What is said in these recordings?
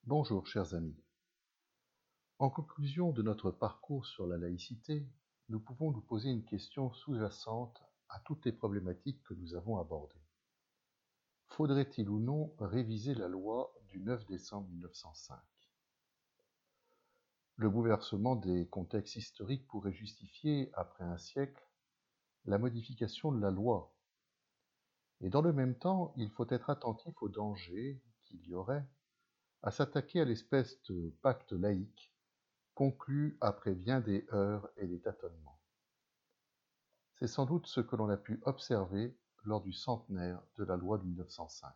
Bonjour chers amis. En conclusion de notre parcours sur la laïcité, nous pouvons nous poser une question sous-jacente à toutes les problématiques que nous avons abordées. Faudrait-il ou non réviser la loi du 9 décembre 1905 ? Le bouleversement des contextes historiques pourrait justifier, après un siècle, la modification de la loi. Et dans le même temps, il faut être attentif aux dangers qu'il y aurait à s'attaquer à l'espèce de pacte laïque conclu après bien des heurts et des tâtonnements. C'est sans doute ce que l'on a pu observer lors du centenaire de la loi de 1905.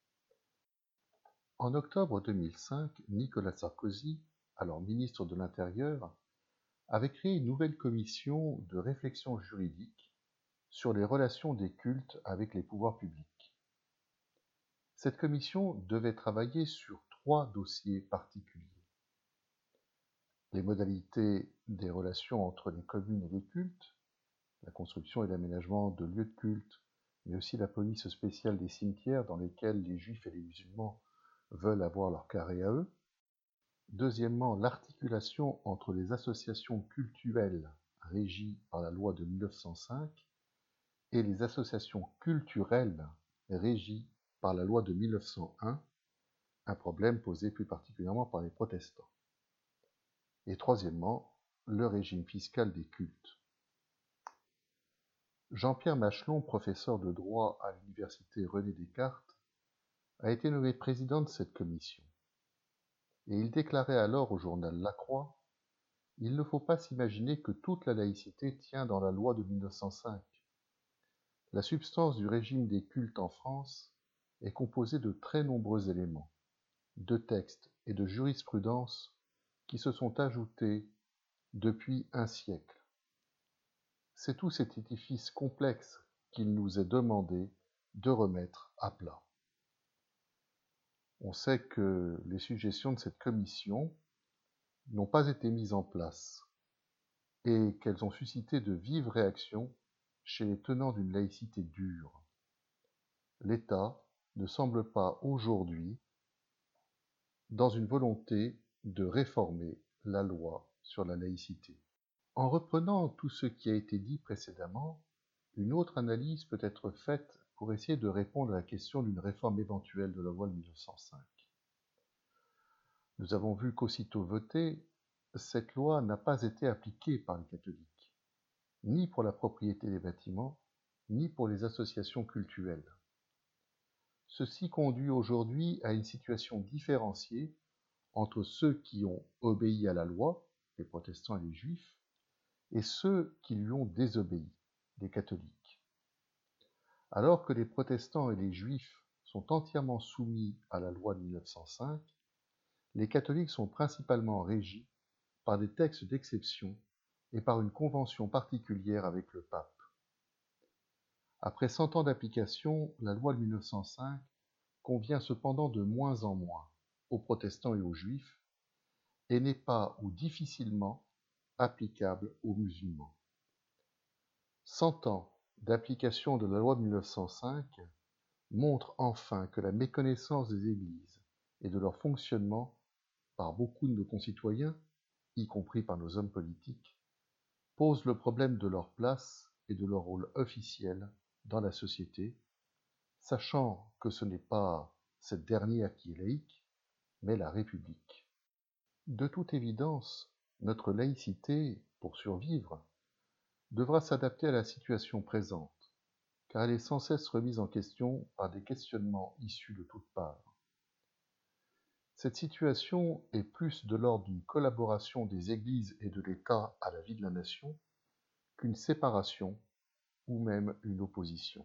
En octobre 2005, Nicolas Sarkozy, alors ministre de l'Intérieur, avait créé une nouvelle commission de réflexion juridique sur les relations des cultes avec les pouvoirs publics. Cette commission devait travailler sur 3 dossiers particuliers. Les modalités des relations entre les communes et les cultes, la construction et l'aménagement de lieux de culte, mais aussi la police spéciale des cimetières dans lesquels les juifs et les musulmans veulent avoir leur carré à eux. Deuxièmement, l'articulation entre les associations cultuelles régies par la loi de 1905 et les associations culturelles régies par la loi de 1901, un problème posé plus particulièrement par les protestants. Et troisièmement, le régime fiscal des cultes. Jean-Pierre Machelon, professeur de droit à l'université René Descartes, a été nommé président de cette commission. Et il déclarait alors au journal La Croix : « Il ne faut pas s'imaginer que toute la laïcité tient dans la loi de 1905. La substance du régime des cultes en France est composée de très nombreux éléments, de textes et de jurisprudence qui se sont ajoutés depuis un siècle. C'est tout cet édifice complexe qu'il nous est demandé de remettre à plat. » On sait que les suggestions de cette commission n'ont pas été mises en place et qu'elles ont suscité de vives réactions chez les tenants d'une laïcité dure. L'État ne semble pas aujourd'hui dans une volonté de réformer la loi sur la laïcité. En reprenant tout ce qui a été dit précédemment, une autre analyse peut être faite pour essayer de répondre à la question d'une réforme éventuelle de la loi de 1905. Nous avons vu qu'aussitôt votée, cette loi n'a pas été appliquée par les catholiques, ni pour la propriété des bâtiments, ni pour les associations cultuelles. Ceci conduit aujourd'hui à une situation différenciée entre ceux qui ont obéi à la loi, les protestants et les juifs, et ceux qui lui ont désobéi, les catholiques. Alors que les protestants et les juifs sont entièrement soumis à la loi de 1905, les catholiques sont principalement régis par des textes d'exception et par une convention particulière avec le pape. Après 100 ans d'application, la loi de 1905 convient cependant de moins en moins aux protestants et aux juifs et n'est pas ou difficilement applicable aux musulmans. 100 ans d'application de la loi de 1905 montrent enfin que la méconnaissance des églises et de leur fonctionnement par beaucoup de nos concitoyens, y compris par nos hommes politiques, pose le problème de leur place et de leur rôle officiel dans la société, sachant que ce n'est pas cette dernière qui est laïque, mais la République. De toute évidence, notre laïcité, pour survivre, devra s'adapter à la situation présente, car elle est sans cesse remise en question par des questionnements issus de toutes parts. Cette situation est plus de l'ordre d'une collaboration des Églises et de l'État à la vie de la nation qu'une séparation ou même une opposition.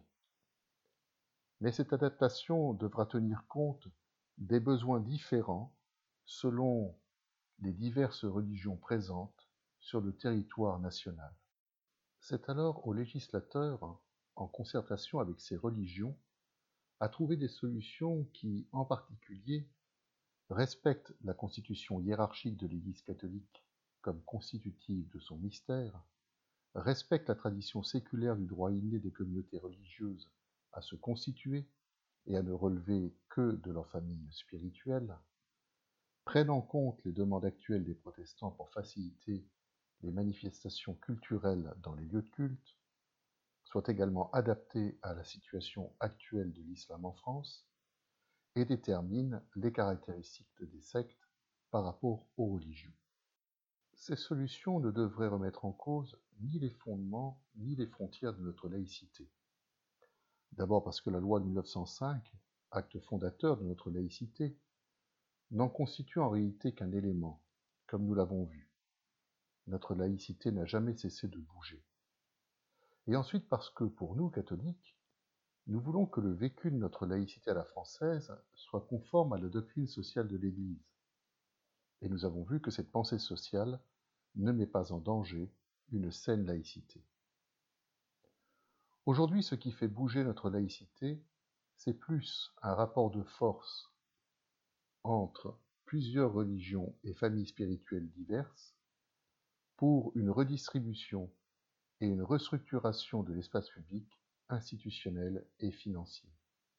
Mais cette adaptation devra tenir compte des besoins différents selon les diverses religions présentes sur le territoire national. C'est alors au législateur, en concertation avec ces religions, à trouver des solutions qui, en particulier, respectent la constitution hiérarchique de l'Église catholique comme constitutive de son mystère, respectent la tradition séculaire du droit inné des communautés religieuses à se constituer et à ne relever que de leur famille spirituelle, prenne en compte les demandes actuelles des protestants pour faciliter les manifestations culturelles dans les lieux de culte, soit également adapté à la situation actuelle de l'islam en France et détermine les caractéristiques des sectes par rapport aux religions. Ces solutions ne devraient remettre en cause ni les fondements ni les frontières de notre laïcité. D'abord parce que la loi de 1905, acte fondateur de notre laïcité, n'en constitue en réalité qu'un élément, comme nous l'avons vu. Notre laïcité n'a jamais cessé de bouger. Et ensuite parce que, pour nous, catholiques, nous voulons que le vécu de notre laïcité à la française soit conforme à la doctrine sociale de l'Église. Et nous avons vu que cette pensée sociale ne met pas en danger une saine laïcité. Aujourd'hui, ce qui fait bouger notre laïcité, c'est plus un rapport de force entre plusieurs religions et familles spirituelles diverses pour une redistribution et une restructuration de l'espace public, institutionnel et financier.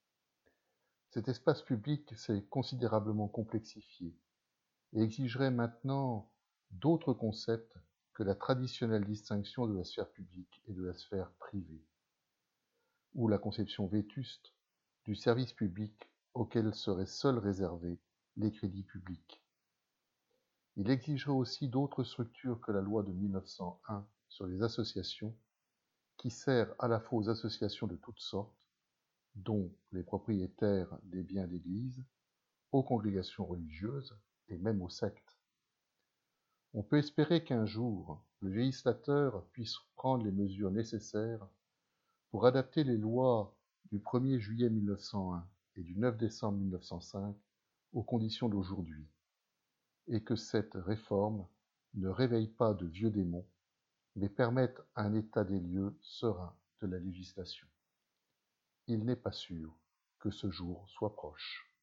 Cet espace public s'est considérablement complexifié et exigerait maintenant d'autres concepts que la traditionnelle distinction de la sphère publique et de la sphère privée, ou la conception vétuste du service public auquel seraient seuls réservés les crédits publics. Il exigerait aussi d'autres structures que la loi de 1901 sur les associations, qui sert à la fois aux associations de toutes sortes, dont les propriétaires des biens d'église, aux congrégations religieuses et même aux sectes. On peut espérer qu'un jour, le législateur puisse prendre les mesures nécessaires pour adapter les lois du 1er juillet 1901 et du 9 décembre 1905 aux conditions d'aujourd'hui, et que cette réforme ne réveille pas de vieux démons, mais permette un état des lieux serein de la législation. Il n'est pas sûr que ce jour soit proche.